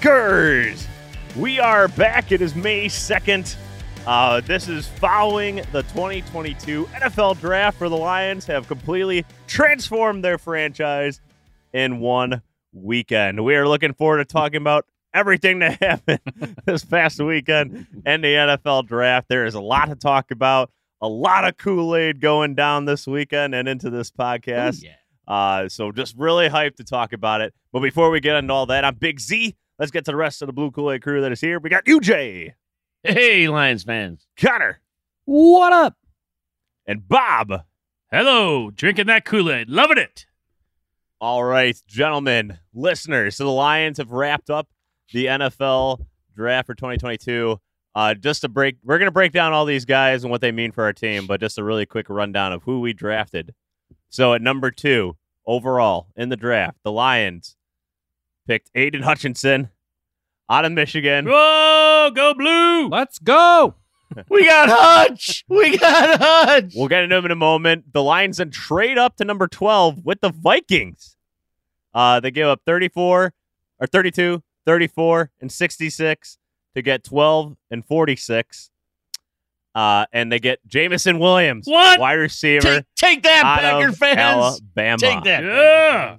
Bunkers! We are back. It is May 2nd. This is following the 2022 NFL Draft, where the Lions have completely transformed their franchise in one weekend. We are looking forward to talking about everything that happened this past weekend in the NFL Draft. There is a lot to talk about, a lot of Kool-Aid going down this weekend and into this podcast. Ooh, yeah. So just really hyped to talk about it. But before we get into all that, I'm Big Z. Let's get to the rest of the Blue Kool-Aid crew that is here. We got UJ. Hey, Lions fans. Connor. What up? And Bob. Hello, drinking that Kool-Aid. Loving it. All right, gentlemen, listeners. So the Lions have wrapped up the NFL Draft for 2022. We're going to break down all these guys and what they mean for our team, but just a really quick rundown of who we drafted. So at number 2 overall in the draft, the Lions picked Aiden Hutchinson out of Michigan. Whoa, go blue. Let's go. We got Hutch. We got Hutch. We'll get into him in a moment. The Lions then trade up to number 12 with the Vikings. They gave up 32, 34, and 66 to get 12 and 46. And they get Jameson Williams, What? wide receiver. Take that, out Packer of fans. Alabama. Take that. Yeah.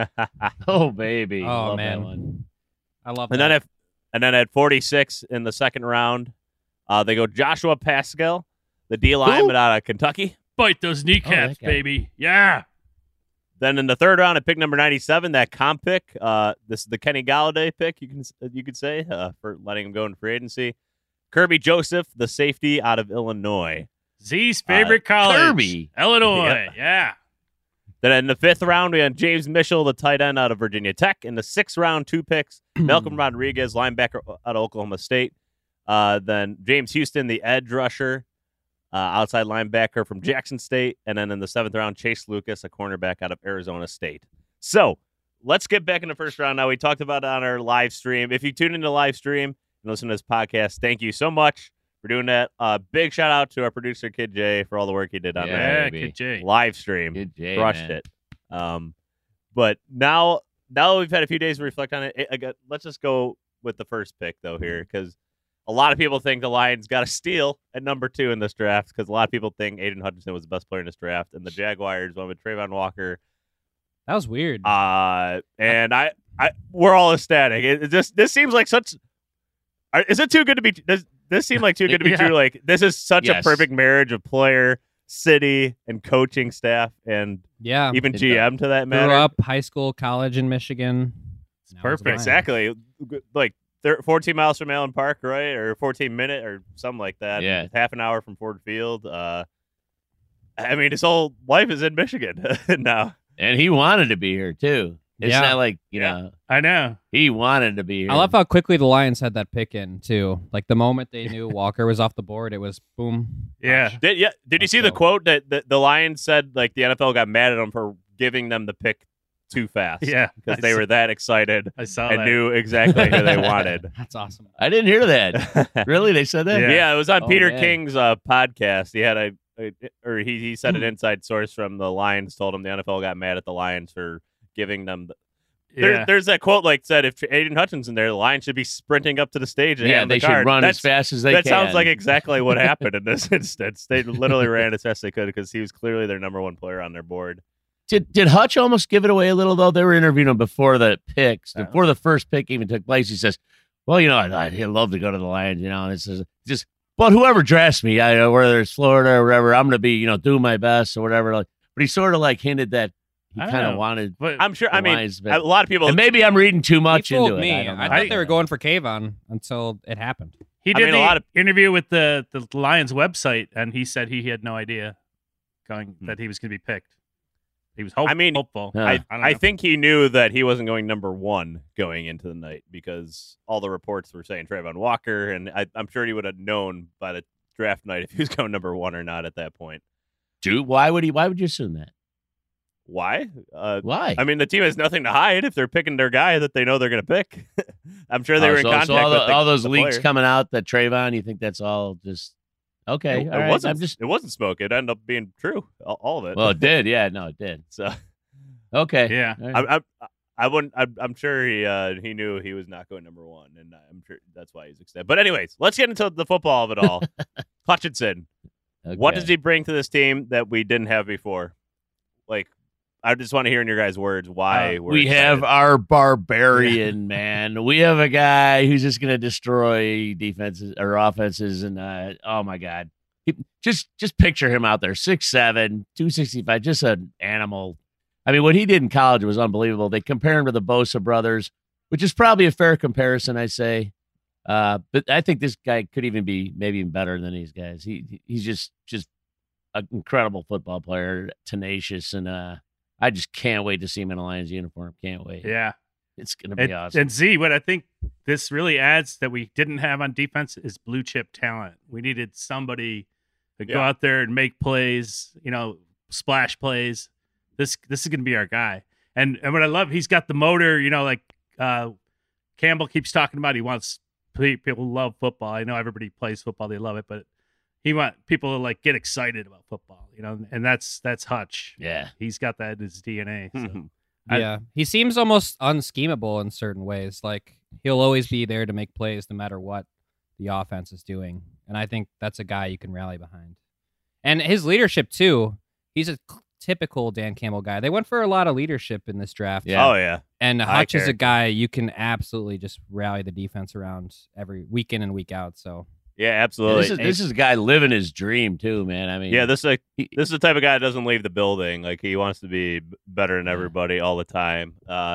Oh, baby. Oh, Love man. that one. I love And that. then at 46 in the second round, they go Joshua Pascal, the D lineman out of Kentucky. Bite those kneecaps, that guy. baby. Yeah. Then in the third round, at pick number 97, that comp pick. This is the Kenny Galladay pick. You could say for letting him go in free agency. Kirby Joseph, the safety out of Illinois. Z's favorite college. Kirby. Illinois. Yeah. Then in the fifth round, we had James Mitchell, the tight end out of Virginia Tech. In the sixth round, 2 picks, Malcolm Rodriguez, linebacker out of Oklahoma State. Then James Houston, the edge rusher, outside linebacker from Jackson State. And then in the 7th round, Chase Lucas, a cornerback out of Arizona State. So let's get back in the first round now. We talked about it on our live stream. If you tune into the live stream and listen to this podcast, thank you so much for doing that. Big shout out to our producer, Kid J, for all the work he did on Yeah, baby. Kid J. that live stream. Good Jay, Crushed man. it. But now that we've had a few days to reflect on it, let's just go with the first pick, though, here, because a lot of people think the Lions got a steal at number 2 in this draft, because a lot of people think Aiden Hutchinson was the best player in this draft, and the Jaguars went with Trayvon Walker. That was weird. And we're all ecstatic. This seems like such. Is it too good to be? Does this seem like too good to be Yeah. true? Like, this is such a Yes. perfect marriage of player, city, and coaching staff, and yeah. even it GM to that matter. Grew up, high school, college in Michigan. Now he's perfect. mine. Exactly. Like 14 miles from Allen Park, right? Or 14-minute or something like that. Yeah. Half an hour from Ford Field. I mean, his whole life is in Michigan now. And he wanted to be here, too. It's Yeah. not like, you Yeah. know, I know. he wanted to be here. I love how quickly the Lions had that pick in, too. Like, the moment they knew Walker was off the board, it was boom. Yeah. Did you Let's see the go. quote that the Lions said, like, the NFL got mad at them for giving them the pick too fast? Yeah. Because they were that excited I saw and that. knew exactly who they wanted. That's awesome. I didn't hear that. Really? They said that? Yeah. Yeah, it was on Oh, Peter man. King's podcast. He had he said an inside source from the Lions told him the NFL got mad at the Lions for giving them. Yeah. There's that quote like said, if Aiden Hutchinson there, the Lions should be sprinting up to the stage. And Yeah, hand the they should card. run as fast as they That can. sounds like exactly what happened in this instance. They literally ran as fast as they could because he was clearly their number 1 player on their board. Did Hutch almost give it away a little, though? They were interviewing him before the picks, before the first pick even took place. He says, well, you know, I'd love to go to the Lions, you know, and it's just, but whoever drafts me, whether it's Florida or whatever, I'm going to be, you know, doing my best or whatever. Like, but he sort of like hinted that he I don't kind of know. wanted. But I'm sure. The I mean, Lions, a lot of people. And maybe I'm reading too much He fooled into me. it. I don't know. thought they were going for Kayvon until it happened. he I did mean, a the lot of- interview with the Lions website, and he said he had no idea that he was going to be picked. He was hopeful. Yeah. I don't I know. think he knew that he wasn't going number 1 going into the night because all the reports were saying Trayvon Walker, and I'm sure he would have known by the draft night if he was going number 1 or not at that point. Dude, why would you assume that? Why? Why? I mean, the team has nothing to hide if they're picking their guy that they know they're going to pick. I'm sure they were in contact so with all those the leaks player. coming out that Trayvon, you think that's all just okay? It, all right, wasn't. I'm just It wasn't smoke. It ended up being true. All of it. well, it did. Yeah, no, it did. so Okay, Yeah. all right. I wouldn't. I'm sure he knew he was not going number one, and I'm sure that's why he's extended. But anyways, let's get into the football of it all. Hutchinson, what does he bring to this team that we didn't have before? Like, I just want to hear in your guys' words why we have our barbarian, man. We have a guy who's just going to destroy defenses or offenses, and oh my god, just picture him out there, 6'7", 265, just an animal. I mean, what he did in college was unbelievable. They compare him to the Bosa brothers, which is probably a fair comparison, I say. But I think this guy could even be maybe even better than these guys. He's just an incredible football player, tenacious, and I just can't wait to see him in a Lions uniform. Can't wait. Yeah. It's going to be awesome. And Z, what I think this really adds that we didn't have on defense is blue chip talent. We needed somebody to go out there and make plays, splash plays. This is going to be our guy. And what I love, he's got the motor, like Campbell keeps talking about. He wants people who love football. I know everybody plays football. They love it, but he wants people to like get excited about football, and that's Hutch. Yeah. He's got that in his DNA. So. Yeah. He seems almost unschemable in certain ways. Like he'll always be there to make plays no matter what the offense is doing. And I think that's a guy you can rally behind. And his leadership too. He's a typical Dan Campbell guy. They went for a lot of leadership in this draft. Yeah. Oh yeah. And Hutch is a guy you can absolutely just rally the defense around every week in and week out. So yeah, absolutely. This is a guy living his dream too, man. I mean, yeah, this is the type of guy that doesn't leave the building. Like he wants to be better than everybody all the time.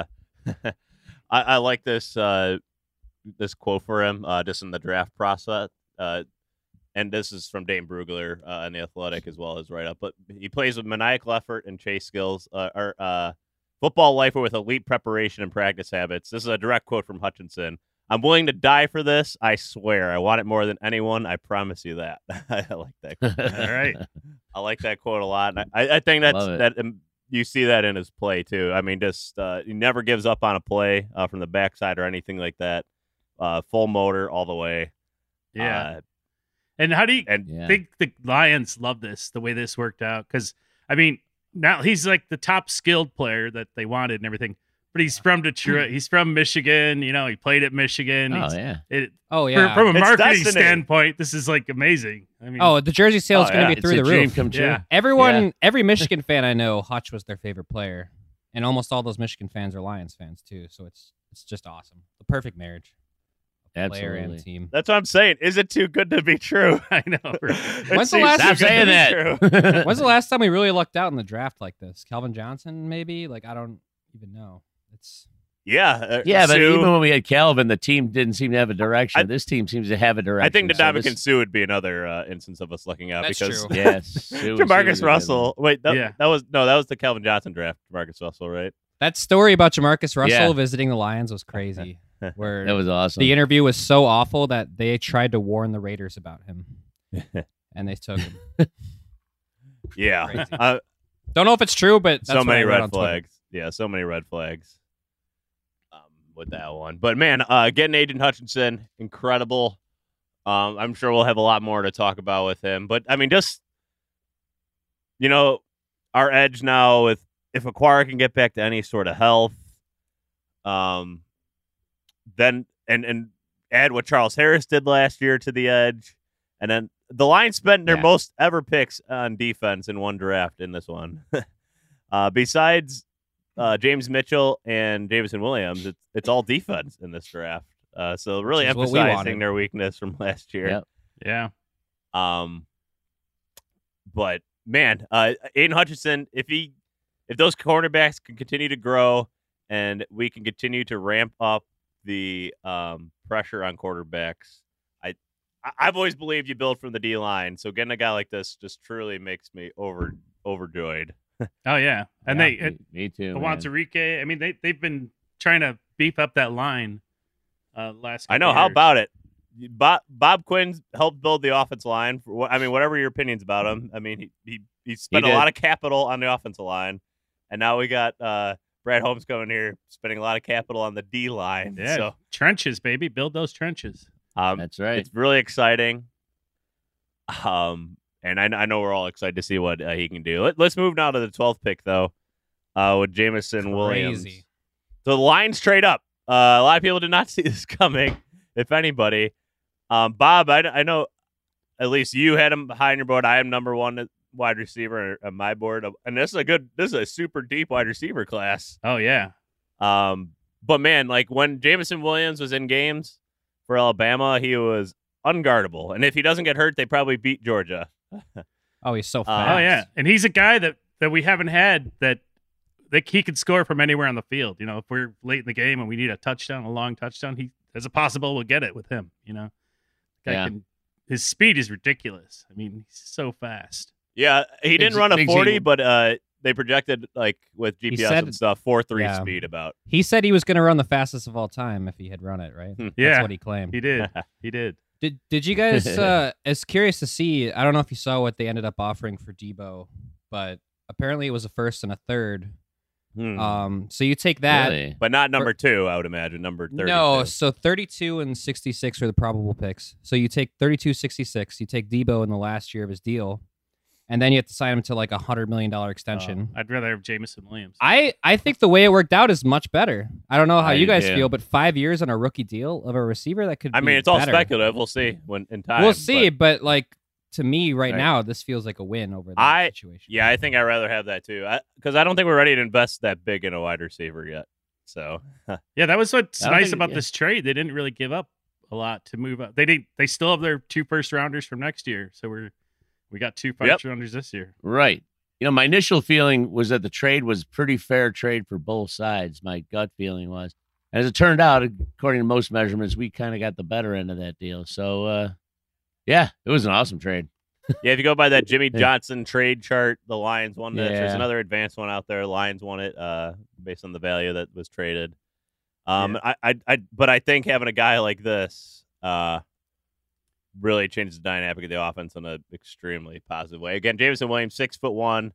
I like this quote for him just in the draft process. And this is from Dane Brugler in The Athletic as well as write up. But he plays with maniacal effort and chase skills. Football lifer with elite preparation and practice habits. This is a direct quote from Hutchinson. I'm willing to die for this. I swear. I want it more than anyone. I promise you that. I like that quote. All right. I like that quote a lot. And I think you see that in his play too. I mean, just he never gives up on a play from the backside or anything like that. Full motor all the way. Yeah. And how do you think the Lions love this, the way this worked out? Because, I mean, now he's like the top skilled player that they wanted and everything. But he's from Detroit. He's from Michigan. He played at Michigan. From a marketing standpoint, this is like amazing. I mean, the jersey sale is going to be through the roof. Come true. Yeah. Every Michigan fan I know, Hutch was their favorite player, and almost all those Michigan fans are Lions fans too. So it's just awesome. The perfect marriage. Player and team. That's what I'm saying. Is it too good to be true? I know. When's the last Stop saying that? When's the last time we really lucked out in the draft like this? Calvin Johnson, maybe? Like I don't even know. It's but even when we had Calvin, the team didn't seem to have a direction. This team seems to have a direction. I think Ndamukong Suh would be another instance of us looking out that's because true. Yes, Jamarcus Russell. Wait, that was the Calvin Johnson draft. Jamarcus Russell, right? That story about Jamarcus Russell visiting the Lions was crazy. Where that was awesome. The interview was so awful that they tried to warn the Raiders about him, and they took him. Yeah, don't know if it's true, but that's so many red flags. Yeah, so many red flags with that one. But man, getting Aiden Hutchinson, incredible. I'm sure we'll have a lot more to talk about with him. But I mean, just our edge now with if Acquire can get back to any sort of health, then and add what Charles Harris did last year to the edge, and then the Lions spent their most ever picks on defense in one draft in this one. Besides James Mitchell and Jameson Williams, it's all defense in this draft. So really emphasizing their weakness from last year. Yep. Yeah. But man, Aiden Hutchinson, if those cornerbacks can continue to grow and we can continue to ramp up the pressure on quarterbacks, I've always believed you build from the D line. So getting a guy like this just truly makes me overjoyed. Oh yeah, and me too. Wanzarike. I mean, they've been trying to beef up that line. Last. I know. Years. How about it? Bob Quinn helped build the offensive line. Whatever your opinions about him. I mean, he spent a lot of capital on the offensive line, and now we got Brad Holmes coming here spending a lot of capital on the D line. Yeah, so trenches, baby, build those trenches. That's right. It's really exciting. And I know we're all excited to see what he can do. Let's move now to the 12th pick, though, with Jameson Williams. So the Lions trade up. A lot of people did not see this coming, if anybody. Bob, I know at least you had him high on your board. I am number one wide receiver on my board, and this is a super deep wide receiver class. Oh yeah. But man, like when Jameson Williams was in games for Alabama, he was unguardable, and if he doesn't get hurt, they probably beat Georgia. Oh, he's so fast. Oh yeah, and he's a guy that we haven't had that he could score from anywhere on the field. You know, if we're late in the game and we need a touchdown, a long touchdown, there's a possible we'll get it with him. You know, his speed is ridiculous. I mean, he's so fast. Yeah, he didn't run a 40, but they projected like with GPS and stuff 4.3 speed about. He said he was going to run the fastest of all time if he had run it, right? That's what he claimed. He did. He did. Did you guys? It's curious to see. I don't know if you saw what they ended up offering for Debo, but apparently it was a first and a third. So you take that, Really? But not number 2. I would imagine number 32. No, so 32 and 66 are the probable picks. So you take 32, 66. You take Debo in the last year of his deal, and then you have to sign him to like $100 million extension. I'd rather have Jameson Williams. I think the way it worked out is much better. I don't know how you guys do. feel, but 5 years on a rookie deal of a receiver that could. I mean, it's all speculative. We'll see when in time. We'll see, but like to me right now, this feels like a win over that situation. Yeah, I think I'd rather have that too, because I don't think we're ready to invest that big in a wide receiver yet. So yeah, that was what's nice about this trade. They didn't really give up a lot to move up. They still have their 2 first rounders from next year, so we got 2 first rounders this year. Right. You know, my initial feeling was that the trade was pretty fair trade for both sides. My gut feeling was. And as it turned out, according to most measurements, we kind of got the better end of that deal. So, yeah, it was an awesome trade. Yeah, if you go by that Jimmy Johnson trade chart, the Lions won this. There's another advanced one out there. Lions won it based on the value that was traded. But I think having a guy like this really changes the dynamic of the offense in an extremely positive way. Again, Jameson Williams, 6'1.5",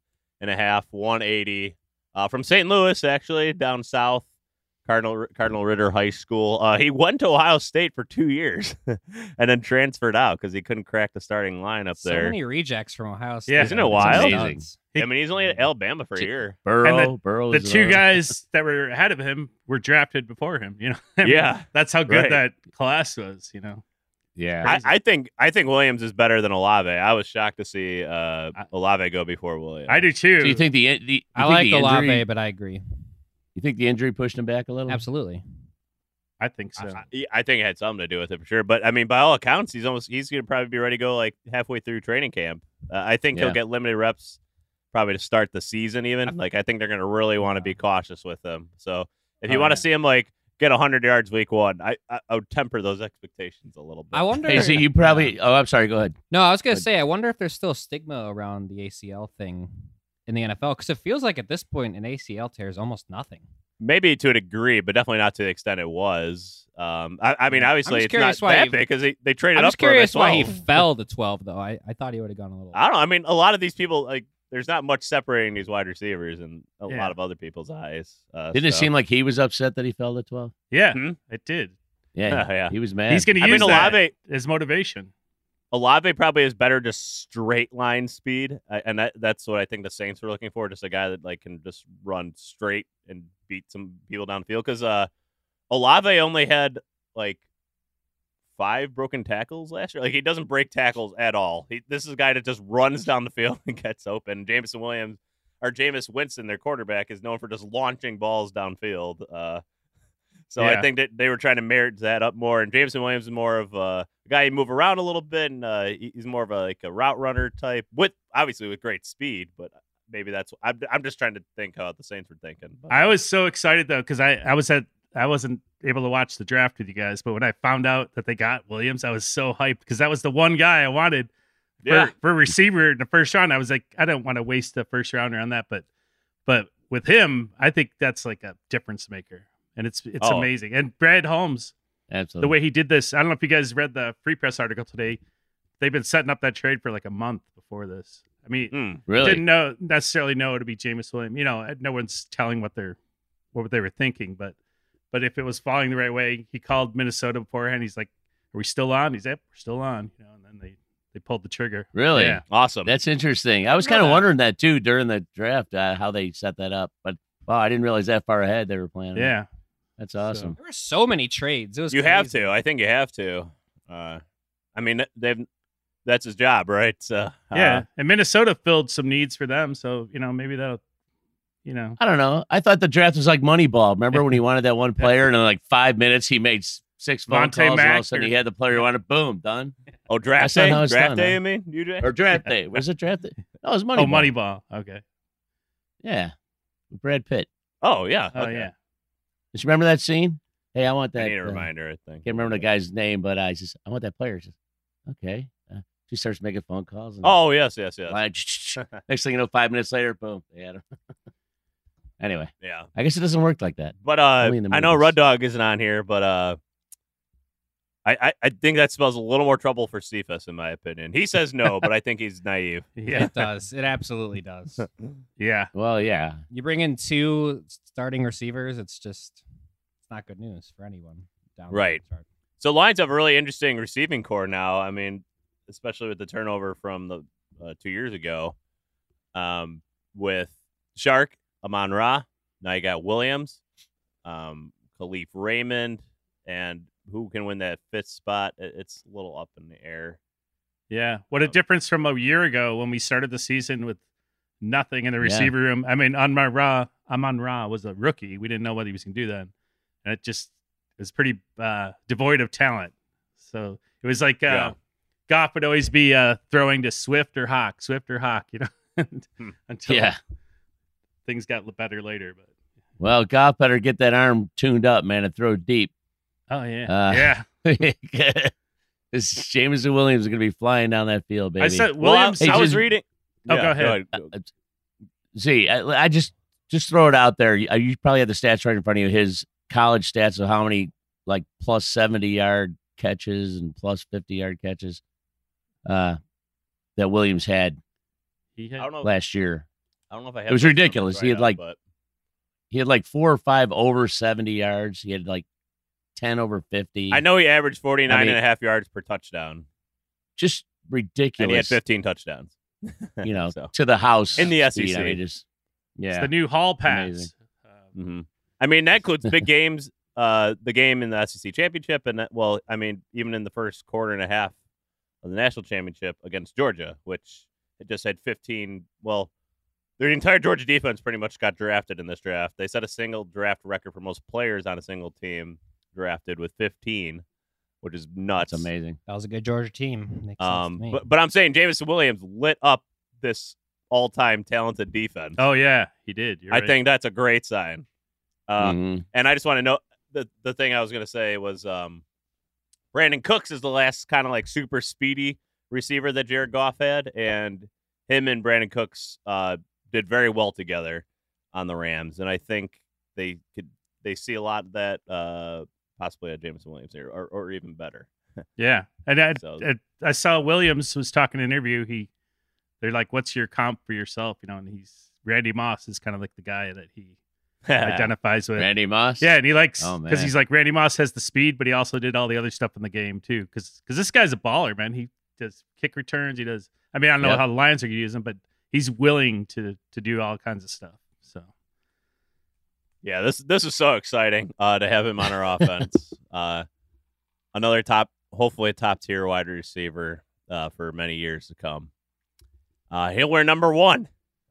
180, from St. Louis, actually, down south, Cardinal Ritter High School. He went to Ohio State for 2 years and then transferred out because he couldn't crack the starting line up there. So many rejects from Ohio State. Yeah, isn't it wild? Amazing. I mean, he's only at Alabama for a year. Burrow. The 2 guys that were ahead of him were drafted before him. You know, Yeah, that's how good that class was. You know. Yeah, I think Williams is better than Olave. I was shocked to see Olave go before Williams. I do too. Do you think the I like Olave, injury, but I agree. You think the injury pushed him back a little? Absolutely. I think so. I think it had something to do with it for sure. But I mean, by all accounts, he's going to probably be ready to go like halfway through training camp. I think he'll get limited reps probably to start the season even. Like I think they're going to really want to be cautious with him. So if you want to see him like get 100 yards week 1, I would temper those expectations a little bit. I wonder. Hey, so you probably. Oh, I'm sorry. Go ahead. No, I was gonna say. I wonder if there's still stigma around the ACL thing in the NFL because it feels like at this point an ACL tear is almost nothing. Maybe to a degree, but definitely not to the extent it was. I mean, obviously it's not that big because they traded up. I'm just for him curious at why 12. he fell to 12 though. I thought he would have gone a little. I don't know. I mean, a lot of these people like. There's not much separating these wide receivers in a lot of other people's eyes. Didn't it seem like he was upset that he fell to 12? Yeah, it did. Yeah, he was mad. He's going to use that as motivation. Olave probably is better just straight line speed, and that's what I think the Saints were looking for. Just a guy that like can just run straight and beat some people downfield. Because Olave only had like 5 broken tackles last year. Like he doesn't break tackles at all. This is a guy that just runs down the field and gets open. Jameis Winston, their quarterback, is known for just launching balls downfield. I think that they were trying to merit that up more. And Jameson Williams is more of a guy you move around a little bit, and he's more of a route runner type, with great speed. But maybe that's I'm just trying to think how the Saints were thinking. But I was so excited though because I wasn't able to watch the draft with you guys, but when I found out that they got Williams, I was so hyped because that was the one guy I wanted for receiver in the first round. I was like, I don't want to waste a first rounder on that, but with him, I think that's like a difference maker, and it's amazing. And Brad Holmes, absolutely, the way he did this, I don't know if you guys read the Free Press article today. They've been setting up that trade for like a month before this. I mean, really didn't necessarily know it to be Jameis Williams. You know, no one's telling what they were thinking, but if it was falling the right way, he called Minnesota beforehand. He's like, "Are we still on?" He's like, "We're still on." You know, and then they pulled the trigger. Really? Yeah. Awesome. That's interesting. I was kind of wondering that too during the draft, how they set that up. But wow, I didn't realize that far ahead they were planning. Yeah, That's awesome. There were so many trades. It was You have crazy. to. I think you have to. I mean, that's his job, right? So, Yeah, and Minnesota filled some needs for them, so maybe that'll, I don't know. I thought the draft was like Moneyball. Remember when he wanted that one player, and in like 5 minutes he made 6 phone Vontae calls, and all of Mack a sudden or- he had the player he wanted. Boom, done. oh, draft That's not day? how it's Draft done, day, huh? you mean? UJ? Or draft day. Was it draft day? No, it was Moneyball. Oh, Moneyball. Okay. Yeah, with Brad Pitt. Oh, yeah. Oh okay. yeah. Did you remember that scene? Hey, I want that. I need a reminder, I think. Can't remember the guy's name, but I want that player. She says, okay. She starts making phone calls. And Oh, yes. Next thing you know, 5 minutes later, boom, they had him. Anyway, Yeah. I guess it doesn't work like that. But Only in the I know movies. Rud Dog isn't on here, but I think that spells a little more trouble for Cephas, in my opinion. He says no, but I think he's naive. Yeah. It does. It absolutely does. Yeah. Well, yeah. You bring in 2 starting receivers, it's not good news for anyone. Down the Right. chart. So Lions have a really interesting receiving core now. I mean, especially with the turnover from the 2 years ago, with Shark, Amon Ra. Now you got Williams, Khalif Raymond, and who can win that 5th spot? It's a little up in the air. Yeah. What a difference from a year ago when we started the season with nothing in the receiver room. I mean, Amon Ra was a rookie. We didn't know what he was going to do then. And it just was pretty devoid of talent. So it was like Goff would always be throwing to Swift or Hawk, until things got better later. But Well, Goff better get that arm tuned up, man, and throw deep. oh yeah, This Jameson Williams is going to be flying down that field, baby. I said Well, Williams. I was just- reading. Oh, go ahead. See, I just throw it out there. You probably have the stats right in front of you. His college stats of how many like plus 70-yard catches and plus 50-yard catches that Williams had He I had, don't know. last year. I don't know if I have It was those ridiculous. numbers He had, right like, now, but He had like 4 or 5 over 70 yards. He had like 10 over 50. I know he averaged 49 I mean- and a half yards per touchdown, Just ridiculous. and he had 15 touchdowns. You know, So, to the house In the speed. SEC. I mean, just it's the new hall pass. Amazing. mhm. I mean, that includes big games. The game in the SEC championship, and even in the first quarter and a half of the national championship against Georgia, which it just had 15. Well, their entire Georgia defense pretty much got drafted in this draft. They set a single draft record for most players on a single team drafted with 15, which is nuts. That's amazing. That was a good Georgia team. Makes sense to me. But I'm saying Jameson Williams lit up this all-time talented defense. Oh yeah, he did. You're I right. think that's a great sign. Mhm. And I just want to know the thing I was going to say was Brandon Cooks is the last kind of like super speedy receiver that Jared Goff had, and him and Brandon Cooks did very well together on the Rams, and I think they see a lot of that possibly at Jameson Williams here, or even better. Yeah, and So- I saw Williams was talking in an interview. They're like, "What's your comp for yourself?" And Randy Moss is kind of like the guy that he identifies with. Randy Moss. Yeah, and he likes Oh, because man. he's like Randy Moss has the speed, but he also did all the other stuff in the game too. Because this guy's a baller, man. He does kick returns. He does. I mean, I don't know Yep. how the Lions are going to use him, but he's willing to do all kinds of stuff. So Yeah, this is so exciting to have him on our offense. Another hopefully a top tier wide receiver for many years to come. He'll wear number 1.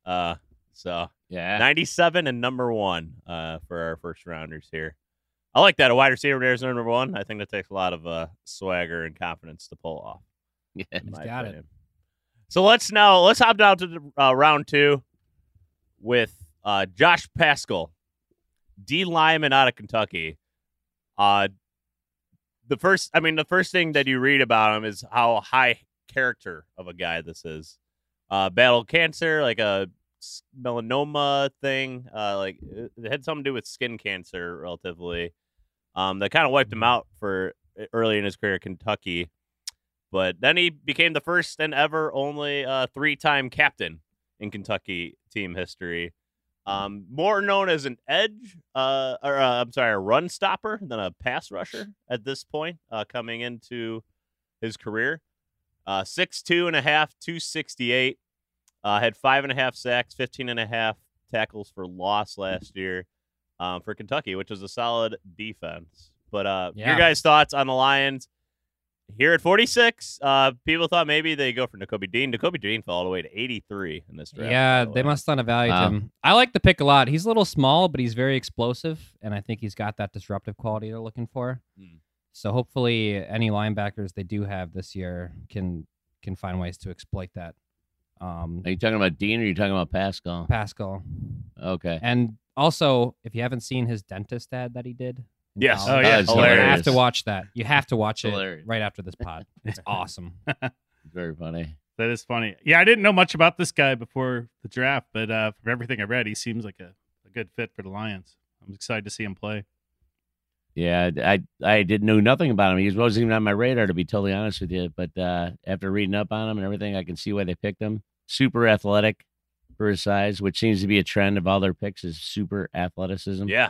So Yeah. 97 and number 1 for our first rounders here. I like that. A wide receiver there's number 1. I think that takes a lot of swagger and confidence to pull off. Yeah. in He's my got it. opinion. So let's hop down to the round 2 with Josh Paschal, D lineman out of Kentucky. The first thing that you read about him is how high character of a guy this is. Battled cancer, like a melanoma thing. Like it had something to do with skin cancer, relatively. That kind of wiped him out for early in his career at Kentucky. But then he became the first and ever only 3-time captain in Kentucky team history. More known as an edge, a run stopper than a pass rusher at this point, coming into his career. 6'2 and a half, 268. Had 5.5 sacks, 15.5 tackles for loss last year. for Kentucky, which was a solid defense. But Yeah. your guys' thoughts on the Lions here at 46? People thought maybe they go for Nakobe Dean. Nakobe Dean fell all the way to 83 in this draft. Yeah, by the they way. must not have valued Wow. him. I like the pick a lot. He's a little small, but he's very explosive, and I think he's got that disruptive quality they're looking for. Hmm. So hopefully, any linebackers they do have this year can find ways to exploit that. Are you talking about Dean or are you talking about Pascal? Pascal, Okay. and also if you haven't seen his dentist ad that he did, in Yes. college, Oh, yeah. That's you hilarious. have to watch that. You have to watch it Hilarious. right after this pod. It's awesome. Very funny. That is funny. Yeah, I didn't know much about this guy before the draft, but from everything I read, he seems like a good fit for the Lions. I'm excited to see him play. Yeah, I didn't know nothing about him. He wasn't even on my radar, to be totally honest with you. But after reading up on him and everything, I can see why they picked him. Super athletic for his size, which seems to be a trend of all their picks is super athleticism. Yeah.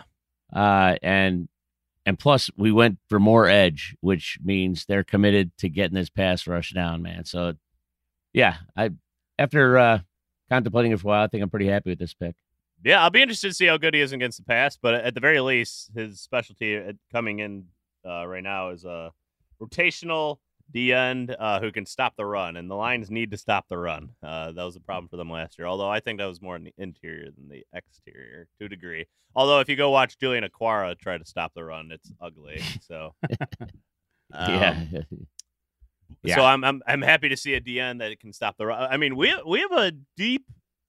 And plus we went for more edge, which means they're committed to getting this pass rush down, man. So yeah, after contemplating it for a while, I think I'm pretty happy with this pick. Yeah, I'll be interested to see how good he is against the pass, but at the very least, his specialty coming in right now is a rotational D end who can stop the run, and the Lions need to stop the run. That was a problem for them last year, although I think that was more in the interior than the exterior to a degree. Although if you go watch Julian Aquara try to stop the run, it's ugly. So Yeah. So I'm happy to see a DN that can stop the run. I mean, we have a deep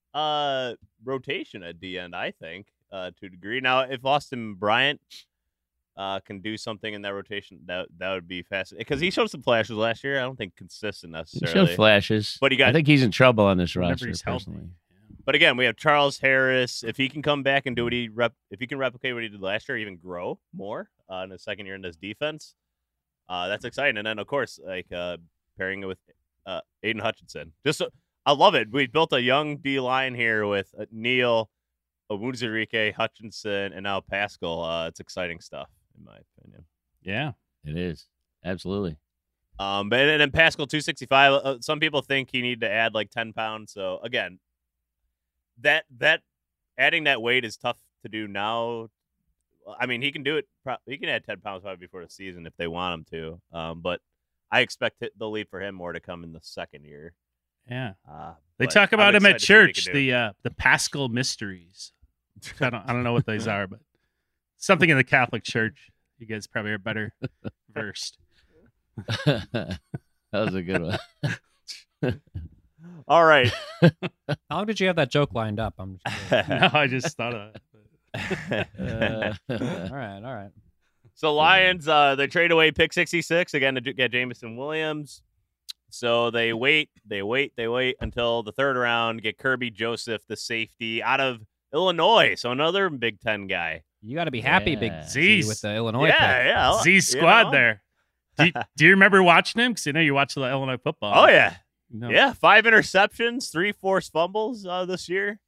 rotation at DN, I think, to a degree. Now, if Austin Bryant can do something in that rotation, that would be fascinating because he showed some flashes last year. I don't think consistent He necessarily. showed flashes, But he got- I think he's in trouble on this Whenever roster. he's healthy. Personally. But again, we have Charles Harris. If he can come back and do what if he can replicate what he did last year, even grow more in his second year in this defense, that's exciting. And then of course, like pairing it with Aiden Hutchinson. I love it. We built a young D line here with Neal, Onwuzurike, Hutchinson, and now Pascal. It's exciting stuff, in my opinion. Yeah. It is absolutely. But and then Pascal 265. Some people think he need to add like 10 pounds. So again, that adding that weight is tough to do now. I mean, he can do it. He can add 10 pounds probably before the season if they want him to. But I expect the lead for him more to come in the second year. Yeah. but They talk I'm about him at excited to see what he church, can do. the Paschal mysteries. I don't know what those are, but something in the Catholic Church. You guys probably are better versed. That was a good one. All right. How long did you have that joke lined up? I'm just curious. No, I just thought of it. all right. So Lions, they trade away pick 66 again to get Jameson Williams. So they wait until the third round, get Kirby Joseph, the safety out of Illinois. So another Big Ten guy. You got to be happy, Yeah. Big Z, Z's. with the Illinois Yeah, pick. yeah. Z squad know? there. Do you remember watching him? Because I know you watch the Illinois football. Oh yeah. No. Yeah, 5 interceptions, 3 forced fumbles this year.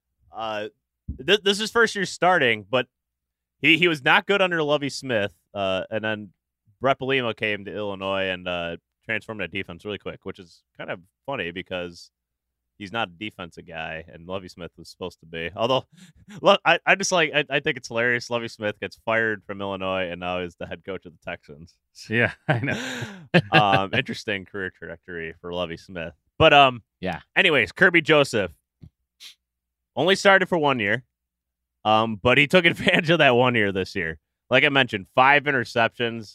This is his first year starting, but he was not good under Lovie Smith. And then Brett Bielema came to Illinois and transformed that defense really quick, which is kind of funny because he's not a defensive guy, and Lovie Smith was supposed to be. Although, look, I just like I think it's hilarious. Lovie Smith gets fired from Illinois, and now is the head coach of the Texans. Yeah, I know. Interesting career trajectory for Lovie Smith. But Yeah. Anyways, Kirby Joseph only started for 1 year. But he took advantage of that 1 year this year. Like I mentioned, 5 interceptions,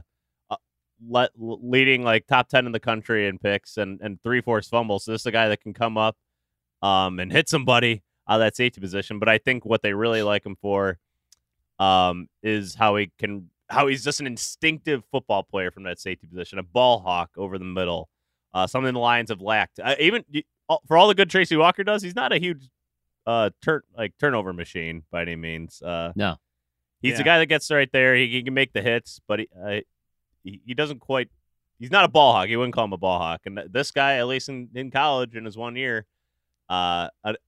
leading like top 10 in the country in picks and 3 forced fumbles. So this is a guy that can come up and hit somebody out of that safety position. But I think what they really like him for is how he's just an instinctive football player from that safety position, a ball hawk over the middle, something the Lions have lacked. Even for all the good Tracy Walker does, he's not a huge turnover machine by any means. No. He's Yeah. the guy that gets right there. He can make the hits, but he doesn't quite. He's not a ball hawk. You wouldn't call him a ball hawk. And this guy, at least in college in his 1 year, it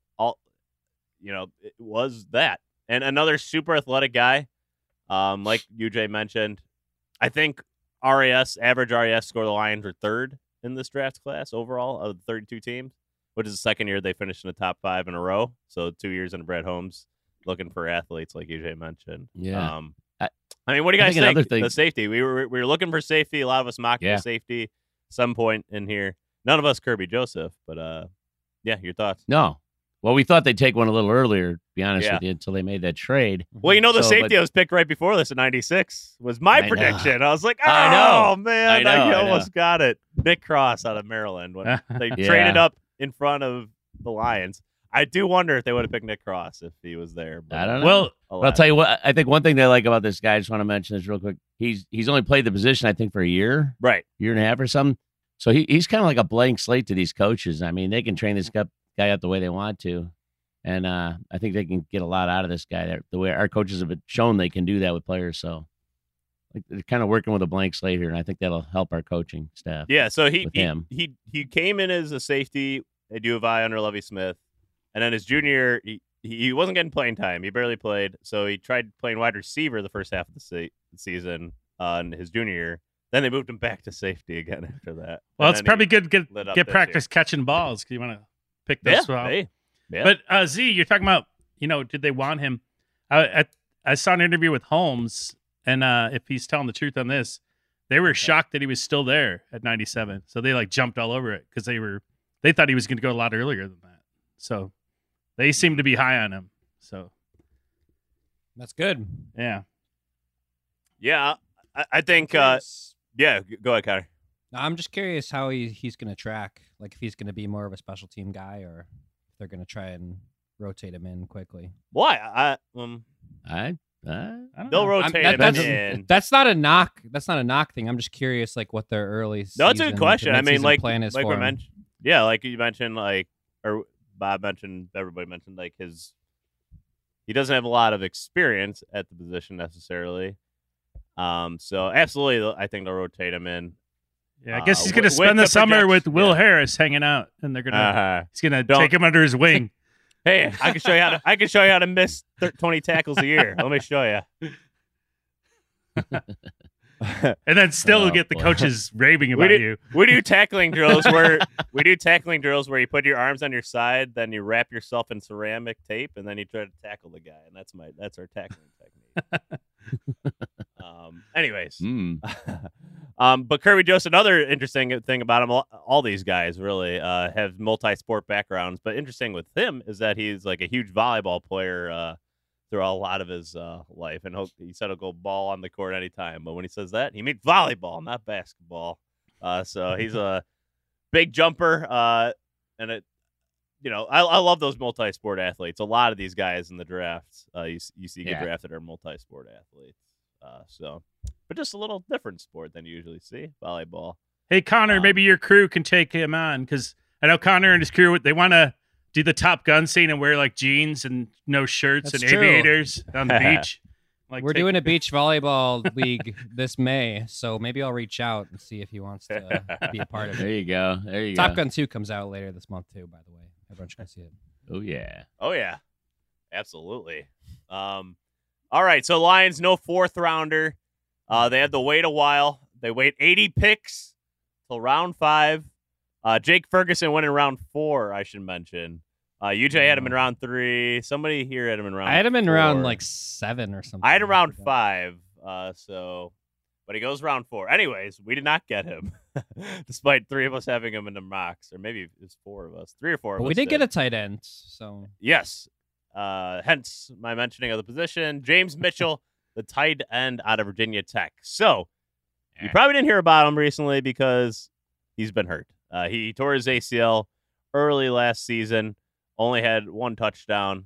was that. And another super athletic guy, like UJ mentioned. I think average RAS score the Lions are third in this draft class overall of the 32 teams, which is the second year they finished in the top 5 in a row. So 2 years under Brad Holmes, looking for athletes, like UJ mentioned. Yeah. I mean, what do you I guys think think? another thing- The safety. We were looking for safety. A lot of us mocked Yeah. the safety some point in here. None of us Kirby Joseph, but yeah, your thoughts. No. Well, we thought they'd take one a little earlier, to be honest Yeah. with you, until they made that trade. Well, you know, the So, safety but- that was picked right before this in '96 was my I know. prediction. I was like, oh, I know. man, I know, I I almost got it. Nick Cross out of Maryland when they Yeah. traded up in front of the Lions. I do wonder if they would have picked Nick Cross if he was there. But I don't know. Well, But I'll tell you what, I think one thing they like about this guy, I just want to mention this real quick. He's only played the position, I think, for a year right. and a half or something. So he's kind of like a blank slate to these coaches. I mean, they can train this guy up the way they want to. And I think they can get a lot out of this guy. The way our coaches have been shown they can do that with players. So like, they're kind of working with a blank slate here, and I think that'll help our coaching staff. Yeah, so he came in as a safety at U of I under Lovie Smith, and then his junior he wasn't getting playing time. He barely played, so he tried playing wide receiver the first half of the season in his junior year. Then they moved him back to safety again after that. Well, And it's then probably he good to lit up get this practice catching balls because you want to pick year. those well. Yeah. But Z, you're talking about, did they want him? I saw an interview with Holmes, and if he's telling the truth on this, they were shocked that he was still there at 97. So they jumped all over it because they thought he was going to go a lot earlier than that. So they seem to be high on him. So That's good. yeah. Yeah, I think. Yeah, go ahead, Connor. No, I'm just curious how he's going to track. Like, if he's going to be more of a special team guy, or if they're going to try and rotate him in quickly. Why? I They'll don't know. rotate him in. That's not a knock. That's not a knock thing. I'm just curious, like, what their early. No, that's a good season- question. I mean, mid-season like plan is we for him. mentioned. Yeah, like you mentioned, or Bob mentioned, everybody mentioned, he doesn't have a lot of experience at the position necessarily. So absolutely, I think they'll rotate him in. Yeah, I guess he's going to with spend the the summer with projection, Will yeah. Harris hanging out, and they're gonna he's gonna Don't- take him under his wing. Hey, I can show you how to miss 20 tackles a year. Let me show you. And then still Oh, get the boy. coaches raving about you. We do tackling drills where you put your arms on your side, then you wrap yourself in ceramic tape, and then you try to tackle the guy, and that's our tackling technique. Anyways, but Kirby Joseph, another interesting thing about him, all these guys really have multi-sport backgrounds, but interesting with him is that he's like a huge volleyball player throughout a lot of his life, and he said he'll go ball on the court anytime, but when he says that, he means volleyball, not basketball. So he's a big jumper, and I love those multi-sport athletes. A lot of these guys in the drafts you see get drafted are multi-sport athletes. But just a little different sport than you usually see, volleyball. Hey, Connor, maybe your crew can take him on because I know Connor and his crew, they want to do the Top Gun scene and wear jeans and no shirts That's and true. aviators on the beach. We're doing a beach volleyball league this May, so maybe I'll reach out and see if he wants to be a part of There it. you go. There you Top go. Gun 2 comes out later this month too, by the way. Everyone's gonna see it. Oh, yeah. Oh yeah, absolutely. All right, so Lions, no fourth rounder. They had to wait a while. They wait 80 picks till round 5. Jake Ferguson went in round 4, I should mention. UJ had him in round 3. Somebody here had him in round I had him in 4. round 7 or something. I had him round like that. 5. But he goes round 4. Anyways, we did not get him, despite 3 of us having him in the mocks, or maybe it's 4 of us, 3 or 4 of But us. we did get a tight end, so Yes. Hence my mentioning of the position. James Mitchell, the tight end out of Virginia Tech. So you probably didn't hear about him recently because he's been hurt. He tore his ACL early last season, only had 1 touchdown.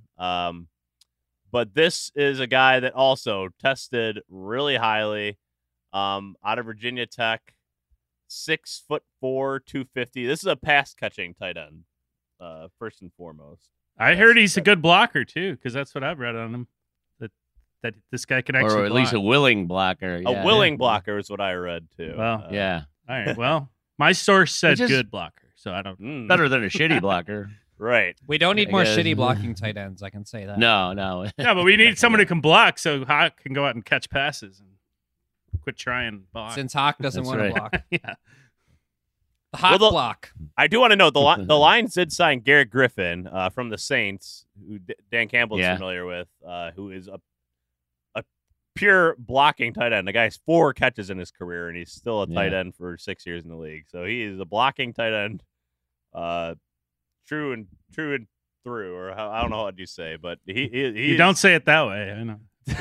But this is a guy that also tested really highly out of Virginia Tech, 6'4", 250. This is a pass catching tight end, first and foremost. I heard he's a good blocker too, because that's what I've read on him. That this guy can actually Or at least a block. willing blocker. Yeah. A willing blocker is what I read too. Well, Yeah. All right. Well, my source said just- good blocker, so I don't. Better than a shitty blocker. Right. we don't need I more guess. shitty blocking tight ends. I can say that. No. Yeah, but we need someone who can block, so Hawk can go out and catch passes and quit trying to block. Since Hawk doesn't That's want right. to block. yeah. The hot block. I do want to know the Lions did sign Garrett Griffin from the Saints, who Dan Campbell is familiar with, who is a pure blocking tight end. The guy's 4 catches in his career, and he's still a tight end for 6 years in the league. So he is a blocking tight end, true and through, or I don't know what you say, but you don't say it that way. I know.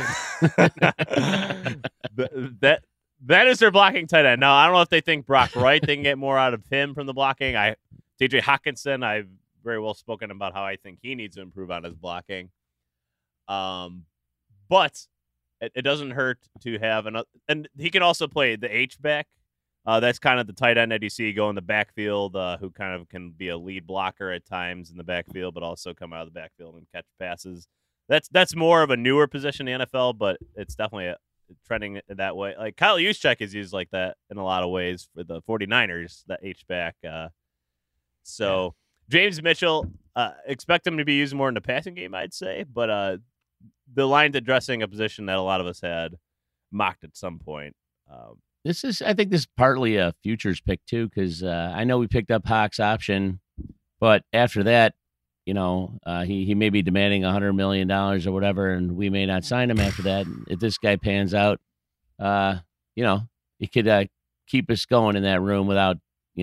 that is their blocking tight end. Now I don't know if they think Brock Wright they can get more out of him from the blocking. TJ Hawkinson, I've very well spoken about how I think he needs to improve on his blocking. But it doesn't hurt to have another, and he can also play the H-back. That's kind of the tight end that you see go in the backfield, who kind of can be a lead blocker at times in the backfield, but also come out of the backfield and catch passes. That's more of a newer position in the NFL, but it's definitely trending that way. Like Kyle Juszczyk is used like that in a lot of ways for the 49ers, that H-back. James Mitchell, expect him to be used more in the passing game, I'd say, but the Lions addressing a position that a lot of us had mocked at some point. I think this is partly a futures pick too, because I know we picked up Hawk's option, but after that, he may be demanding $100 million or whatever, and we may not sign him after that. If this guy pans out, he could keep us going in that room without,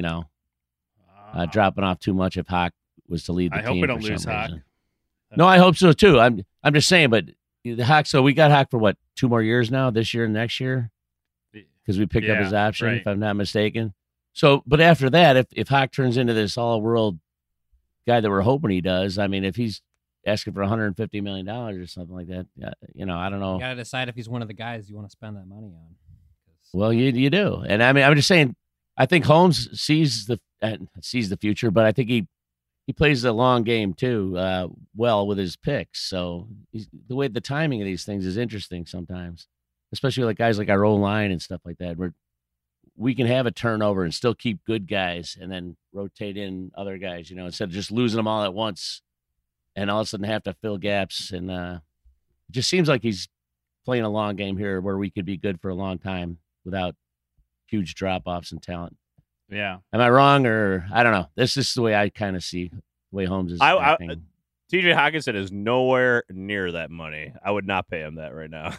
dropping off too much if Hawk was to lead the team. I hope we don't lose Hawk. No, I hope so too. I'm just saying, but the Hawk. So we got Hawk for what, 2 more years now? This year and next year, because we picked up his option, if I'm not mistaken. So, but after that, if Hawk turns into this all-world guy that we're hoping he does, I mean, if he's asking for $150 million or something like that, I don't know. You got to decide if he's one of the guys you want to spend that money on. Well, you do, and I mean, I'm just saying. I think Holmes sees the future, but I think he plays the long game too, well with his picks. So the way the timing of these things is interesting sometimes, especially like guys like our O-line and stuff like that, where we can have a turnover and still keep good guys and then rotate in other guys, instead of just losing them all at once and all of a sudden have to fill gaps. And it just seems like he's playing a long game here where we could be good for a long time without huge drop-offs in talent. Yeah. Am I wrong, or I don't know? This is the way I kind of see the way Holmes is acting. TJ Hawkinson is nowhere near that money. I would not pay him that right now.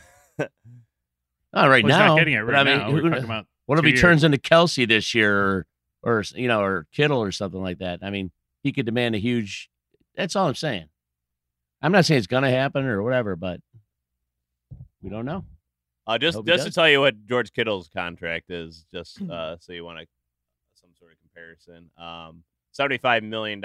Not right now. He's not getting it right now. We're talking about what if he turns into Kelsey this year, or Kittle or something like that? I mean, he could demand a huge. That's all I'm saying. I'm not saying it's going to happen or whatever, but we don't know. Just to tell you what George Kittle's contract is, just so you want some sort of comparison. $75 million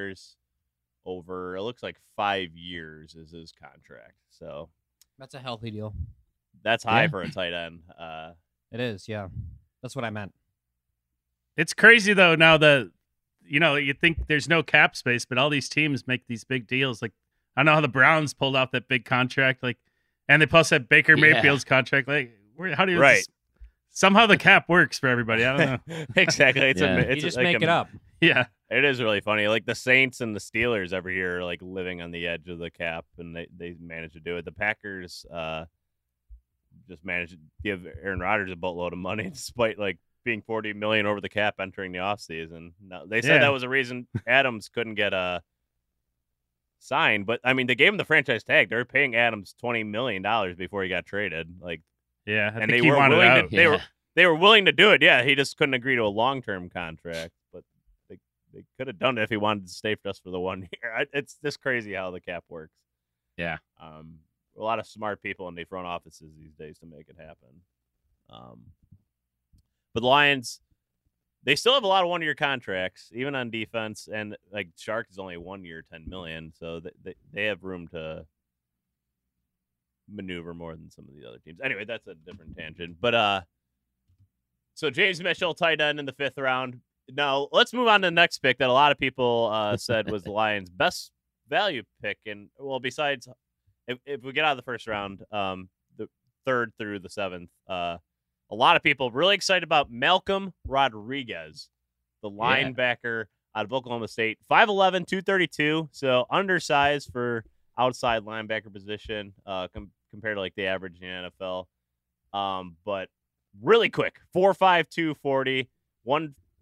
over, it looks like 5 years is his contract. So that's a healthy deal. That's high for a tight end. It is, yeah. That's what I meant. It's crazy though. Now that you think there's no cap space, but all these teams make these big deals. Like I don't know how the Browns pulled off that big contract, and they plus that Baker Mayfield's contract. How do you? Right. Somehow the cap works for everybody. I don't know. Exactly. You just make it up. Yeah. It is really funny. Like the Saints and the Steelers every year are living on the edge of the cap, and they manage to do it. The Packers just managed to give Aaron Rodgers a boatload of money despite being $40 million over the cap entering the offseason. Now, they said that was a reason Adams couldn't get signed, but I mean they gave him the franchise tag. They were paying Adams $20 million before he got traded. And they were willing to, they were willing to do it. Yeah, he just couldn't agree to a long-term contract, but they could have done it if he wanted to stay just for the 1 year. It's just crazy how the cap works. Yeah. A lot of smart people in the front offices these days to make it happen. But the Lions, they still have a lot of 1-year contracts, even on defense, and Shark is only 1 year, $10 million, so they have room to maneuver more than some of the other teams. Anyway, that's a different tangent. But so James Mitchell, tight end in the 5th round. Now let's move on to the next pick that a lot of people said was the Lions' best value pick. And besides, if we get out of the 1st round, the 3rd through the 7th, a lot of people really excited about Malcolm Rodriguez, the linebacker out of Oklahoma State, 5'11", 232, so undersized for outside linebacker position compared to the average in the NFL. But really quick, 4'5", 240,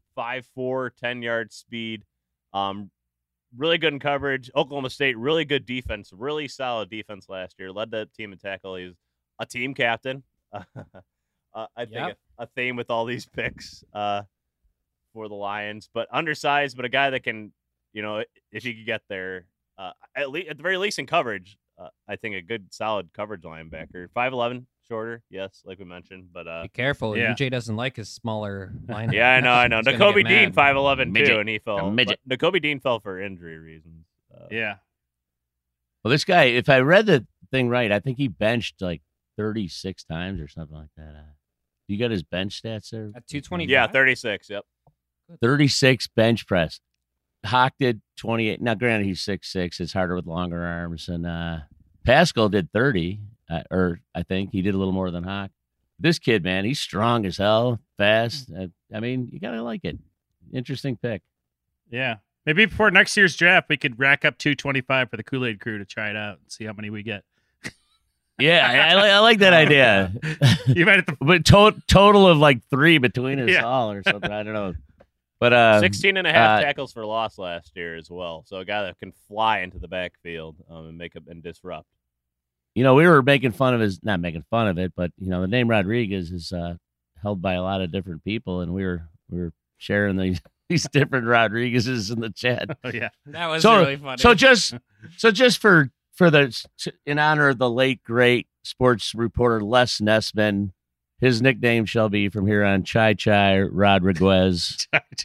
5'4", 10-yard speed. Really good in coverage. Oklahoma State, really good defense, really solid defense last year. Led the team in tackle. He's a team captain. I think a theme with all these picks for the Lions, but undersized, but a guy that can, if he could get there, at the very least in coverage, I think a good solid coverage linebacker. 5'11", shorter, yes, like we mentioned, but be careful. yeah. UJ doesn't like his smaller linebacker. yeah, I know. He's gonna Nakobe get Dean, mad. 5'11", Midget. too, and he fell. Midget. Nakobe Dean fell for injury reasons. Yeah. Well, this guy, if I read the thing right, I think he benched like 36 times or something like that. You got his bench stats there? At 225. Yeah, 36. Yep. 36 bench press. Hawk did 28. Now, granted, he's 6'6". It's harder with longer arms. And Pascal did 30, or I think he did a little more than Hawk. This kid, man, he's strong as hell, fast. I mean, you got to like it. Interesting pick. Yeah. Maybe before next year's draft, we could rack up 225 for the Kool-Aid crew to try it out and see how many we get. Yeah, I like that idea. You might have to. But total of like 3 between us Yeah. all or something. I don't know. But 16 and a half tackles for loss last year as well. So a guy that can fly into the backfield and make up and disrupt. we were making fun of not making fun of it, but the name Rodriguez is held by a lot of different people, and we were sharing these different Rodriguezes in the chat. Oh, yeah. That was So- really funny. So just for in honor of the late great sports reporter Les Nessman, his nickname shall be from here on Chai Chai Rodriguez.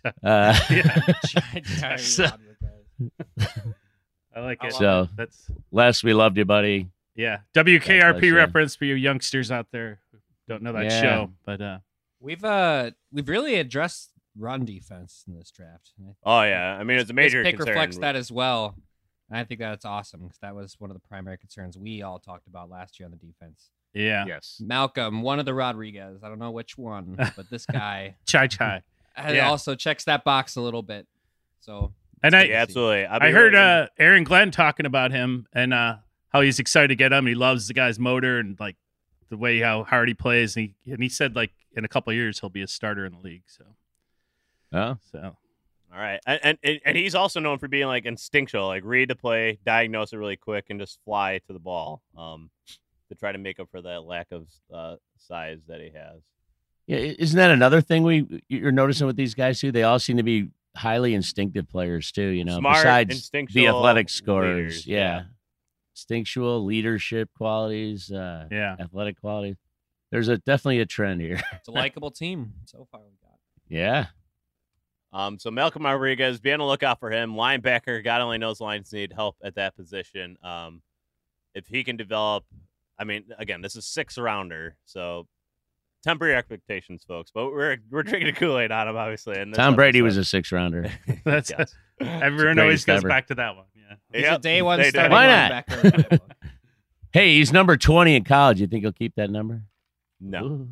Yeah. So- I like it. So That's Les, we loved you, buddy. yeah. That's WKRP nice, yeah. reference for you youngsters out there who don't know that Yeah. show. But we've really addressed run defense in this draft. And Oh yeah, I mean it's a major this pick concern. reflects that as well. And I think that's awesome because that was one of the primary concerns we all talked about last year on the defense. yeah. Yes. Malcolm, one of the Rodriguez, I don't know which one, but this guy Chai Chai. Yeah. also checks that box a little bit. So And Yeah, absolutely. I heard Aaron Glenn talking about him and how he's excited to get him. He loves the guy's motor and like the way how hard he plays. And he said like in a couple of years he'll be a starter in the league. Oh, So All right, and he's also known for being like instinctual, like read the play, diagnose it really quick, and just fly to the ball to try to make up for that lack of size that he has. yeah. Isn't that another thing you're noticing with these guys too? They all seem to be highly instinctive players too. Smart, besides instinctual the athletic scorers. leaders, Yeah. Instinctual leadership qualities. yeah. Athletic qualities. There's definitely a trend here. it's a likable team so far. We got. Yeah. So Malcolm Rodriguez, be on the lookout for him. Linebacker, God only knows Lions need help at that position. If he can develop, I mean, again, this is 6th rounder, so temper your expectations, folks. But we're drinking a Kool-Aid on him, obviously. And Tom Brady was a 6th rounder. That's Yes. everyone the always greatest goes ever. back to that one. Yeah. He's Yep, a day one they starting did. Why not? linebacker in my book. Hey, he's number 20 in college. You think he'll keep that number? No, Ooh.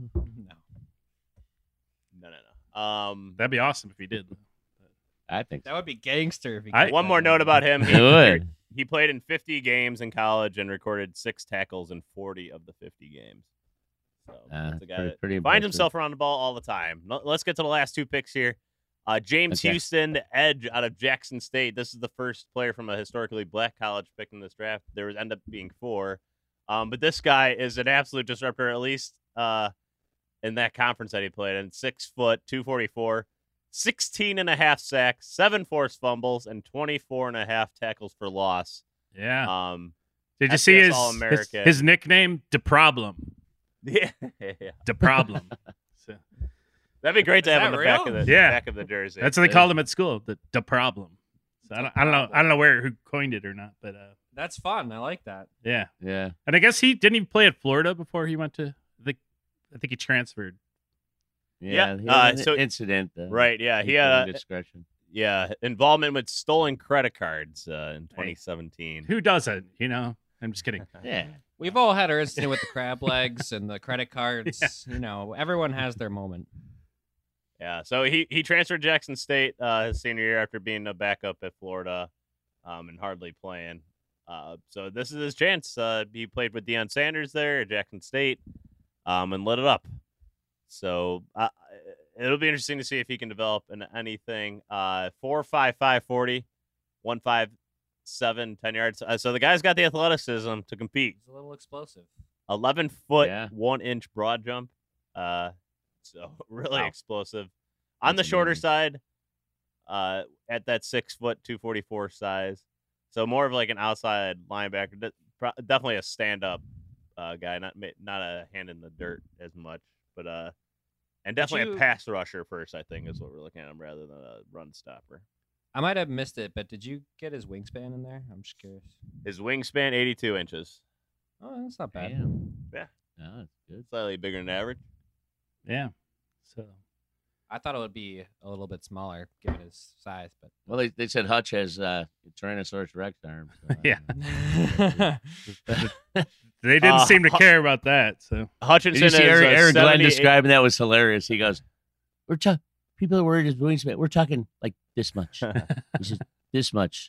no. That'd be awesome if he did. I think so. That would be gangster. If he I- got One that more note number. about him. It would. He played in 50 games in college and recorded 6 tackles in 40 of the 50 games. So that's a guy that pretty finds impressive. himself around the ball all the time. Let's get to the last 2 picks here. James Okay. Houston, the edge out of Jackson State. This is the first player from a historically black college picked in this draft. There was end up being 4. But this guy is an absolute disruptor, at least in that conference that he played in. 6 foot, 244, 16 and a half sacks, 7 forced fumbles, and 24 and a half tackles for loss. Yeah. Did you see FCS his All-American. his nickname? The Problem. Yeah. The Problem. So, That'd be great to Is have on that the back real? of the Yeah. back of the jersey. that's what they called him at school. The Problem. So I don't know who coined it or not, but That's fun. I like that. yeah. Yeah. And I guess he didn't even play at Florida before he went to. I think he transferred. Yeah. Yeah, He had an so- incident. Right, yeah. He had discretion. involvement with stolen credit cards in 2017. Who doesn't? You know. I'm just kidding. Yeah. We've all had our incident with the crab legs and the credit cards. You know, everyone has their moment. Yeah, so he transferred to Jackson State his senior year after being a backup at Florida and hardly playing. So this is his chance. He played with Deion Sanders there at Jackson State and lit it up. So it'll be interesting to see if he can develop into anything. 4.55 40, 157 10 yards. So the guy's got the athleticism to compete. He's a little explosive. 11 foot, Yeah. 1 inch broad jump. So really Wow. explosive. On That's the shorter amazing. side, at that 6 foot, 244 size. So more of like an outside linebacker. Definitely a stand up guy, not a hand in the dirt as much, but and definitely you- a pass rusher first. I think is what we're looking at him rather than a run stopper. I might have missed it, but did you get his wingspan in there? I'm just curious. His wingspan 82 inches, Oh, that's not bad. Damn. Yeah. No, that's good. slightly bigger than average. Yeah. So I thought it would be a little bit smaller given his size, but Well, they said Hutch has Tyrannosaurus Rex arms. So I Yeah. don't know. they didn't seem to care about that. So Did Hutchinson you is see Aaron Glenn 78 describing that was hilarious. He goes, "We're talking. People are worried his wingspan. We're talking like this much. He says this much."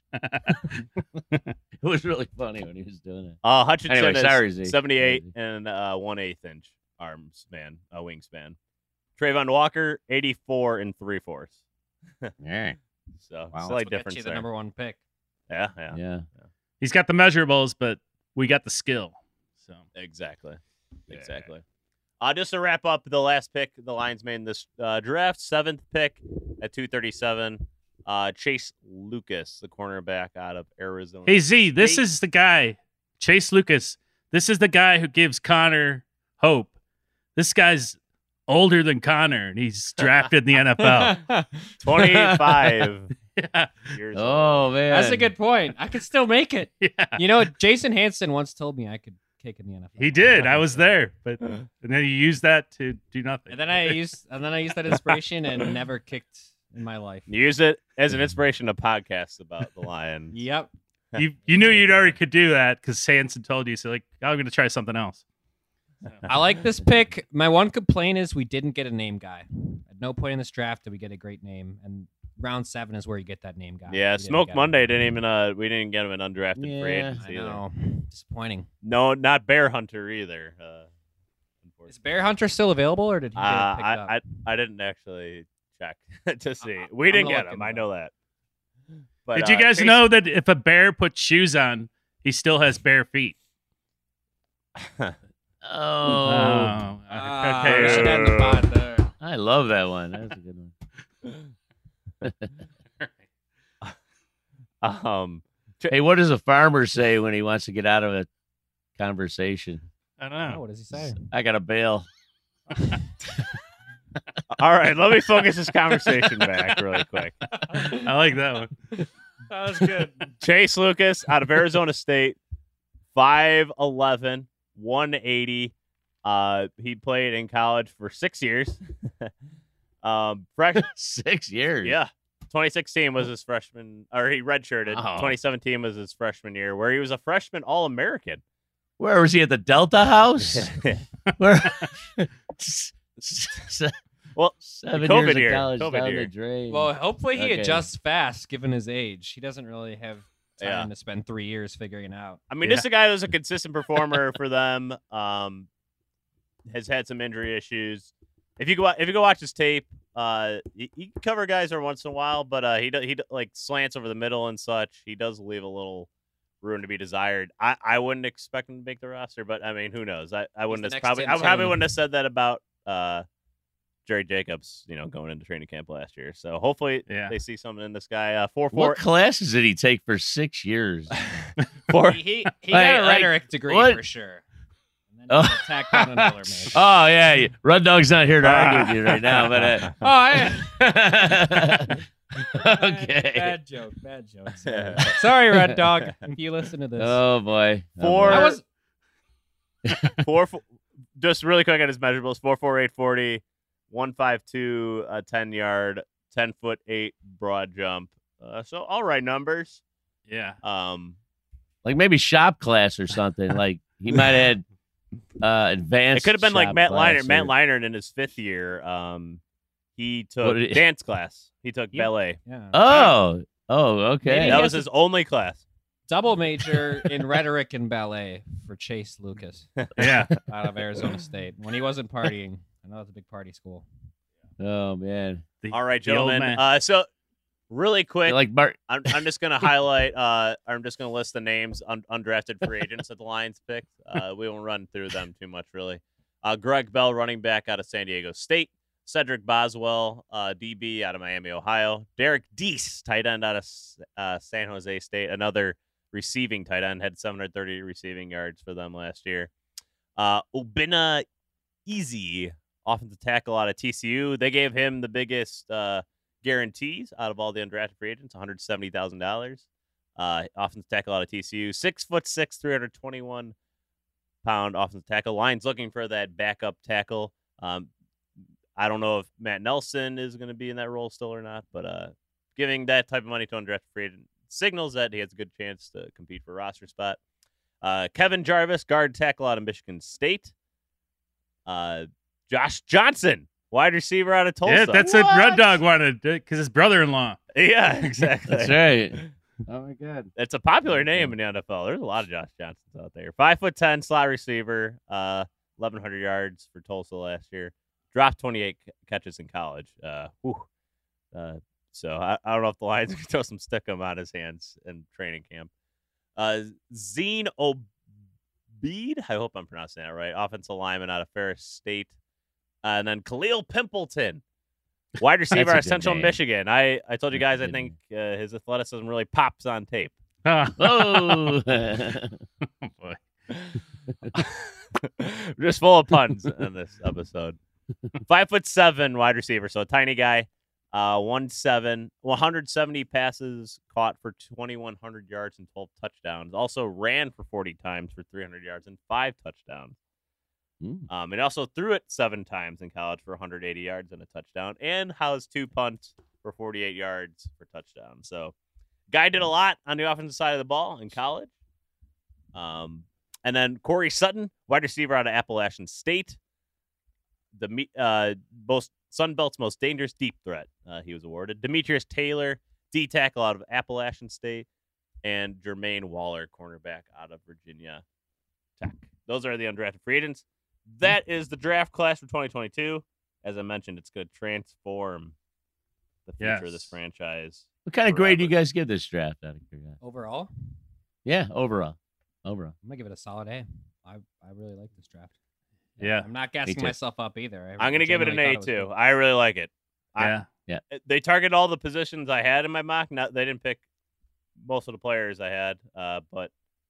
It was really funny when he was doing it. Hutchinson Anyway, sorry, is Z. 78 Sorry, Z. and 1/8 inch wingspan. Trayvon Walker 84 and 3/4. Yeah, So Wow. slight That's what gets difference you the there. number one pick. Yeah. yeah. he's got the measurables, but we got the skill. So Exactly. Yeah. Exactly. Just to wrap up the last pick, the Lions made in this draft, 7th pick at 237. Chase Lucas, the cornerback out of Arizona. hey Z, this State. is the guy, Chase Lucas. This is the guy who gives Connor hope. This guy's older than Connor, and he's drafted in the NFL. 25 Yeah. years old. Oh man, That's a good point. I could still make it. Yeah. You know, Jason Hansen once told me I could kick in the NFL. He did. I was there, but and then he used that to do nothing. And then I used that inspiration and never kicked in my life. Use it as an inspiration to podcasts about the Lions. Yep. you knew you'd already could do that because Sanson told you. So like, I'm going to try something else. I like this pick. My one complaint is we didn't get a name guy. At no point in this draft did we get a great name, and round 7 is where you get that name guy. Yeah, We didn't Smoke get him. Monday didn't even we didn't get him an undrafted free Yeah, agency I either. know. Disappointing. No, not Bear Hunter either. Is Bear Hunter still available, or did he get picked up? I didn't actually check to see. I'm We didn't gonna get look him. him I up. know that. But, Did you guys Chase- know that if a bear puts shoes on, he still has bare feet? Oh, Okay. We should end the pod there. I love that one. That's a good one. Hey, what does a farmer say when he wants to get out of a conversation? I don't Oh, know. what does he say? I got a bail. All right, let me focus this conversation back really quick. I like that one. That was good. Chase Lucas out of Arizona State, 5'11", 180. He played in college for 6 years. Fresh, 6 years. yeah. 2016 was his freshman, or he redshirted. Oh. 2017 was his freshman year, where he was a freshman All-American. Where was he at the Delta House? Where? Well, 7 COVID years of year, college COVID down year. the drain. Well, hopefully he Okay. adjusts fast given his age. He doesn't really have time Yeah. to spend 3 years figuring it out. I mean, Yeah. this is a guy who's a consistent performer for them. Has had some injury issues. If you go watch his tape, he can cover guys every once in a while, but he like slants over the middle and such. He does leave a little room to be desired. I wouldn't expect him to make the roster, but I mean, who knows? I wouldn't the have next probably Tim I probably Tebow. wouldn't have said that about Jerry Jacobs, going into training camp last year. So hopefully Yeah. they see something in this guy. 4'4". what classes did he take for 6 years? He got a rhetoric degree what? for sure. And then Oh. he tacked on another major. Oh yeah, Red Dog's not here to argue with you right now, but Oh, I okay. Bad joke. Sorry, Red Dog, if you listen to this. Oh boy. Four- I was 4 just really quick on his measurables: 4'4", 840, 152, 10-yard, 10'8" broad jump. So all right numbers. Yeah. Like maybe shop class or something. Like he might have had advanced. It could have been like shop Matt class Leinart. Matt or- Leinart in his 5th year, he took What did he- dance class. He took Yeah. ballet. yeah. Oh, okay. Maybe That he was has his only class. double major in rhetoric and ballet for Chase Lucas Yeah. out of Arizona State when he wasn't partying. I know it's a big party school. Oh man. All right, the old gentlemen. man. So really quick, Like Bart. I'm just gonna highlight. I'm just gonna list the names undrafted free agents that the Lions picked. We won't run through them too much, really. Greg Bell, running back out of San Diego State. Cedric Boswell, DB out of Miami, Ohio. Derek Deese, tight end out of San Jose State. Another receiving tight end, had 730 receiving yards for them last year. Obinna Easy, offensive tackle out of TCU. They gave him the biggest guarantees out of all the undrafted free agents, $170,000. Offensive tackle out of TCU, 6'6", 321-pound offensive tackle. Lions looking for that backup tackle. I don't know if Matt Nelson is going to be in that role still or not, but giving that type of money to undrafted free agent signals that he has a good chance to compete for a roster spot. Kevin Jarvis, guard tackle out of Michigan State. Josh Johnson, wide receiver out of Tulsa. Yeah, that's what Red Dog wanted because his brother-in-law. Yeah, exactly. That's right. Oh my God. It's a popular name in the NFL. There's a lot of Josh Johnsons out there. 5'10" slot receiver, 1,100 yards for Tulsa last year. Dropped 28 catches in college. So I don't know if the Lions can throw some stickum on his hands in training camp. Zine Obeid, I hope I'm pronouncing that right. Offensive lineman out of Ferris State. And then Khalil Pimpleton, wide receiver out of Central Michigan. I told you guys I think his athleticism really pops on tape. Oh. Boy. Just full of puns in this episode. 5'7" wide receiver, so a tiny guy. 170 passes caught for 2,100 yards and 12 touchdowns. Also ran for 40 times for 300 yards and 5 touchdowns. And also threw it 7 times in college for 180 yards and a touchdown, and housed 2 punts for 48 yards for touchdowns. So, guy did a lot on the offensive side of the ball in college. And then Corey Sutton, wide receiver out of Appalachian State. The Sun Belt's most dangerous deep threat, he was awarded. Demetrius Taylor, D tackle out of Appalachian State, and Jermaine Waller, cornerback out of Virginia Tech. Those are the undrafted free agents. That is the draft class for 2022. As I mentioned, it's going to transform the future of this franchise. What kind of grade do you guys give this draft out of curiosity? Overall, Yeah, overall. I'm gonna give it a solid A. I really like this draft. Yeah. I'm not gassing too. myself up either. I'm going to give it an A, too. I really like it. Yeah. They targeted all the positions I had in my mock. They didn't pick most of the players I had, but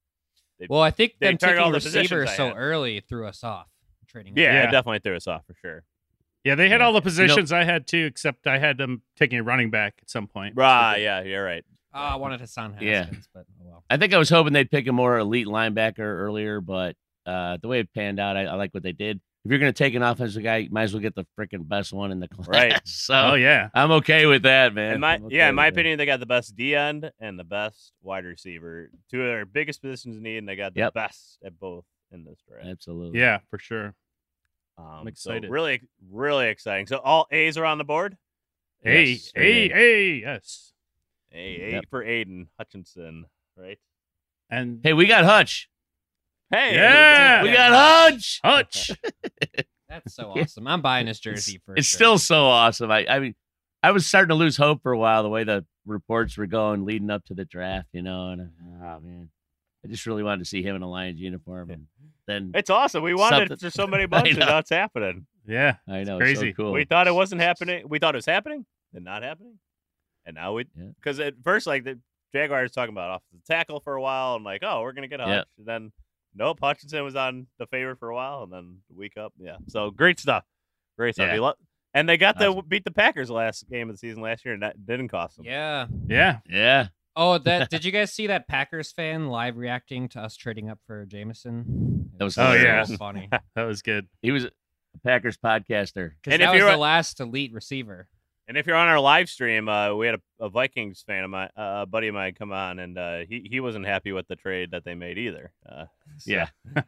I think they them target all taking the positions receivers I so had. early threw us off. Trading. Yeah, Yeah. it definitely threw us off for sure. Yeah, they had Yeah. all the positions I had too, except I had them taking a running back at some point. Right, yeah, you're right. I wanted to sound Yeah. Haskins, but oh well. I think I was hoping they'd pick a more elite linebacker earlier, but the way it panned out, I like what they did. If you're going to take an offensive guy, you might as well get the freaking best one in the class. Right. So Oh yeah. I'm okay with that, man. In my I'm okay in my with that. opinion, they got the best D end and the best wide receiver. 2 of their biggest positions need, and they got the Yep. best at both in this draft. Absolutely. Yeah, for sure. I'm excited. So really, really exciting. So all A's are on the board. Yes, Yes. A Yep. for Aiden Hutchinson, right? And Hey, we got Hutch. Hey, Yeah. We got Hutch. Hutch. That's so awesome. I'm buying his jersey for It's sure. still so awesome. I mean, I was starting to lose hope for a while the way the reports were going leading up to the draft, and oh man, I just really wanted to see him in a Lions uniform. And then It's awesome. We wanted Something- it for so many months, and know. now it's happening. Yeah. I know crazy. it's so cool. We thought it wasn't happening. We thought it was happening, then not happening, and now Yeah. because at first, like the Jaguars talking about off the tackle for a while, and like, oh, we're gonna get Hutch, Yep. and then nope, Hutchinson was on the favorite for a while, and then the week up, yeah. So great stuff, great stuff. Yeah. And they got to Awesome. beat the Packers last game of the season last year, and that didn't cost them. Yeah. Yeah. Yeah. Oh, did you guys see that Packers fan live reacting to us trading up for Jameson? That was Oh, so yeah. funny. That was good. He was a Packers podcaster. Because And that if was you're the a- last elite receiver. And if you're on our live stream, we had a Vikings fan of mine, a buddy of mine, come on, and he wasn't happy with the trade that they made either. So- Yeah.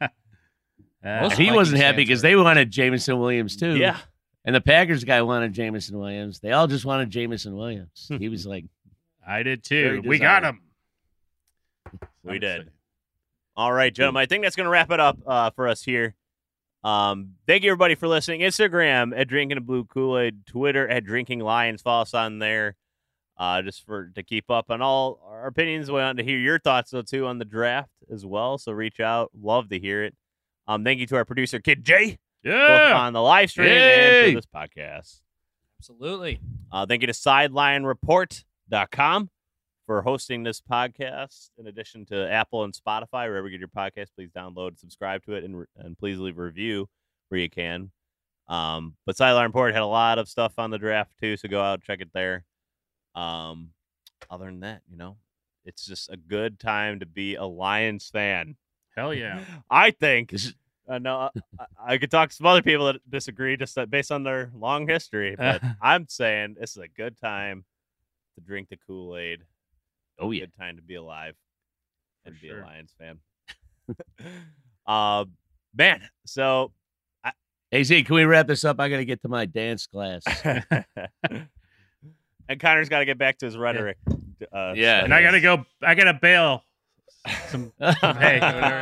Most He wasn't Vikings happy fans because were- they wanted Jameson Williams too. yeah. And the Packers guy wanted Jameson Williams. They all just wanted Jameson Williams. He was like, I did Very too. We got desired. him. We did. All right, gentlemen. I think that's going to wrap it up for us here Thank you, everybody, for listening. Instagram at Drinking a Blue Kool-Aid. Twitter at Drinking Lions. Follow us on there just to keep up on all our opinions. We want to hear your thoughts, though, too, on the draft as well. So reach out. Love to hear it. Thank you to our producer, Kid J, both on the live stream and for this podcast. Absolutely. Thank you to SidelineReport.com for hosting this podcast. In addition to Apple and Spotify, wherever you get your podcast, please download and subscribe to it, and please leave a review where you can. But Sideline Report had a lot of stuff on the draft too, so go out and check it there. Other than that, it's just a good time to be a Lions fan. Hell yeah. I think. No, I could talk to some other people that disagree just based on their long history, but I'm saying this is a good time to drink the Kool-Aid. Oh, yeah. Good time to be alive and be a Lions fan. Man, so... Hey, Z, can we wrap this up? I got to get to my dance class. And Connor's got to get back to his rhetoric. Yeah. And I got to bail some hay.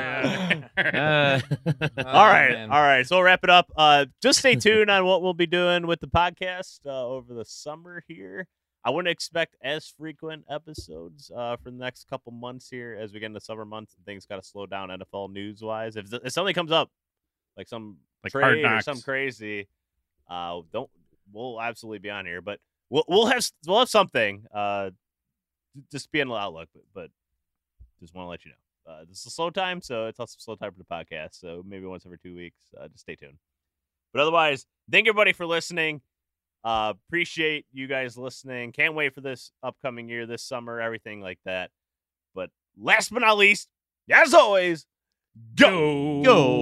All right. So we'll wrap it up. Just stay tuned on what we'll be doing with the podcast over the summer here. I wouldn't expect as frequent episodes for the next couple months here as we get into summer months and things got to slow down NFL news wise. If something comes up, like some trade or something crazy, we'll absolutely be on here. But we'll have something. Just be on the outlook, but just want to let you know. This is a slow time, so it's also a slow time for the podcast. So maybe once every 2 weeks. Just stay tuned. But otherwise, thank everybody for listening. Appreciate you guys listening. Can't wait for this upcoming year, this summer, everything like that. But last but not least, as always, go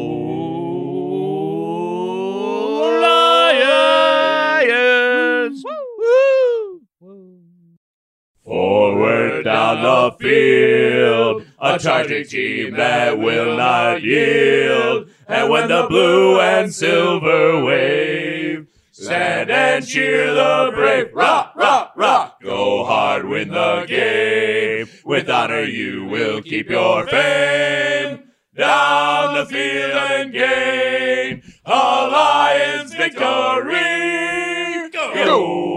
Lions! Woo! Forward down the field, a charging team that will not yield. And when the blue and silver wave, stand and cheer the brave. Rock, rock, rock. Go hard, win the game. With honor you will keep your fame. Down the field and gain a Lions victory. Go!